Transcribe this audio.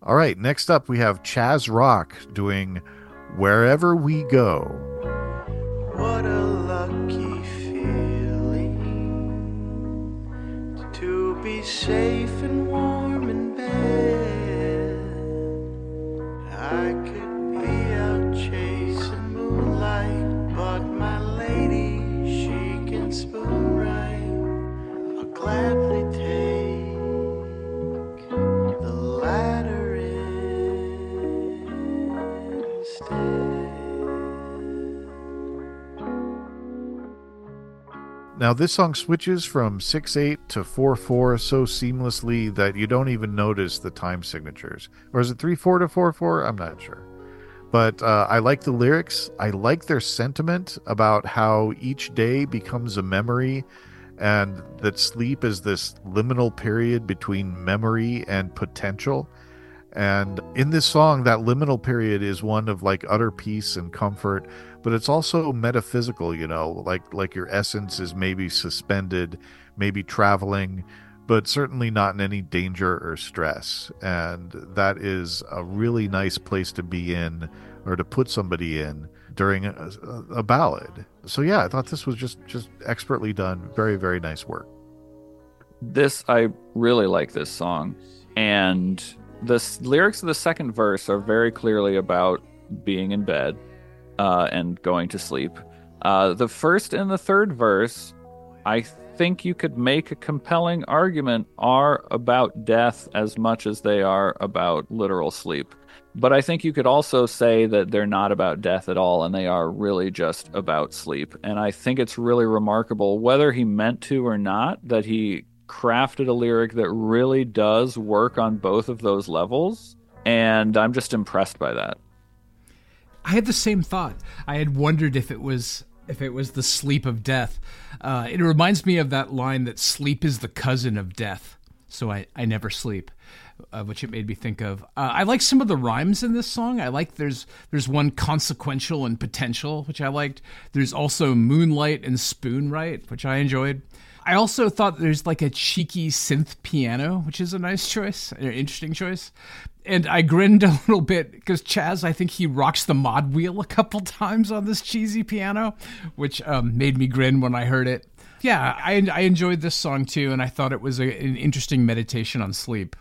All right, next up we have Chaz Rock doing Wherever We Go. What a lucky feeling to be safe and warm in bed. I could be out chasing moonlight, but my lady, she can spoon right. I'll gladly take the ladder instead. Now, this song switches from 6/8 to 4/4 so seamlessly that you don't even notice the time signatures. Or is it 3/4 to 4/4? I'm not sure. But I like the lyrics. I like their sentiment about how each day becomes a memory and that sleep is this liminal period between memory and potential. And in this song, that liminal period is one of like utter peace and comfort, but it's also metaphysical, like your essence is maybe suspended, maybe traveling, but certainly not in any danger or stress. And that is a really nice place to be in, or to put somebody in during a ballad. So yeah, I thought this was just expertly done. Very, very nice work. I really like this song. And the lyrics of the second verse are very clearly about being in bed and going to sleep. The first and the third verse, I think you could make a compelling argument, are about death as much as they are about literal sleep. But I think you could also say that they're not about death at all, and they are really just about sleep. And I think it's really remarkable, whether he meant to or not, that he crafted a lyric that really does work on both of those levels, and I'm just impressed by that. I had the same thought. I had wondered if it was the sleep of death. It reminds me of that line that sleep is the cousin of death, so I never sleep, which it made me think of. I like some of the rhymes in this song. I like there's one, consequential and potential, which I liked. There's also moonlight and spoon right, which I enjoyed. I also thought there's like a cheeky synth piano, which is a nice choice, an interesting choice. And I grinned a little bit because Chaz, I think he rocks the mod wheel a couple times on this cheesy piano, which made me grin when I heard it. Yeah, I enjoyed this song too, and I thought it was an interesting meditation on sleep.